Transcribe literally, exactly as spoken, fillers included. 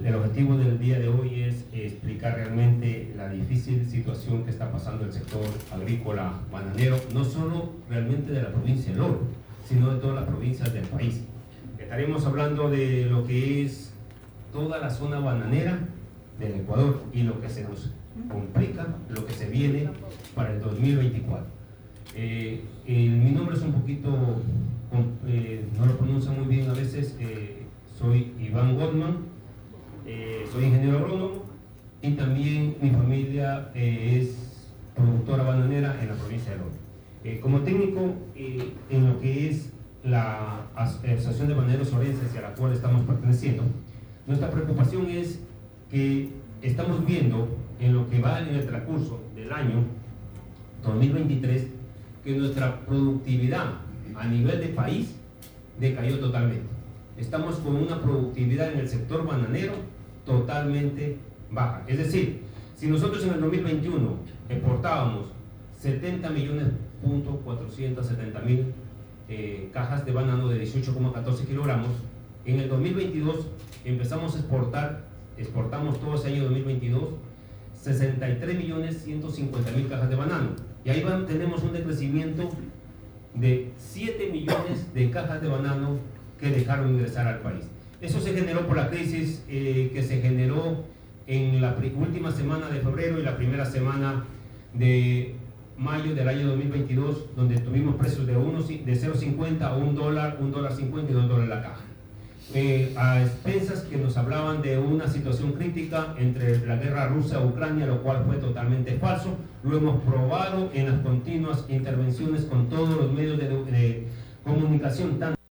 el, el objetivo del día de hoy es explicar realmente la difícil situación que está pasando el sector agrícola bananero, no solo realmente de la provincia de Loro, sino de todas las provincias del país. Estaremos hablando de lo que es toda la zona bananera del Ecuador y lo que se nos complica, lo que se viene para el dos mil veinticuatro. Eh, eh, mi nombre es un poquito, eh, no lo pronuncio muy bien a veces, eh, soy Iván Goldman, eh, soy ingeniero agrónomo y también mi familia eh, es productora bananera en la provincia de Loro. Eh, como técnico eh, en lo que es la Asociación de Bananeros Orenses a la cual estamos perteneciendo, nuestra preocupación es que estamos viendo en lo que va en el transcurso del año dos mil veintitrés que nuestra productividad a nivel de país decayó totalmente. Estamos con una productividad en el sector bananero totalmente baja. Es decir, si nosotros en el dos mil veintiuno exportábamos setenta millones punto cuatrocientos setenta mil eh, cajas de banano de dieciocho coma catorce kilogramos, en el dos mil veintidós empezamos a exportar, exportamos todo ese año dos mil veintidós, sesenta y tres millones ciento cincuenta mil cajas de banano. Y ahí van, tenemos un decrecimiento de siete millones de cajas de banano que dejaron ingresar al país. Eso se generó por la crisis eh, que se generó en la última semana de febrero y la primera semana de mayo del año dos mil veintidós, donde tuvimos precios de, uno, de cero coma cincuenta a un dólar, un dólar cincuenta y dos dólares la caja. Eh, a expensas que nos hablaban de una situación crítica entre la guerra Rusia-Ucrania, lo cual fue totalmente falso. Lo hemos probado en las continuas intervenciones con todos los medios de, de comunicación, tanto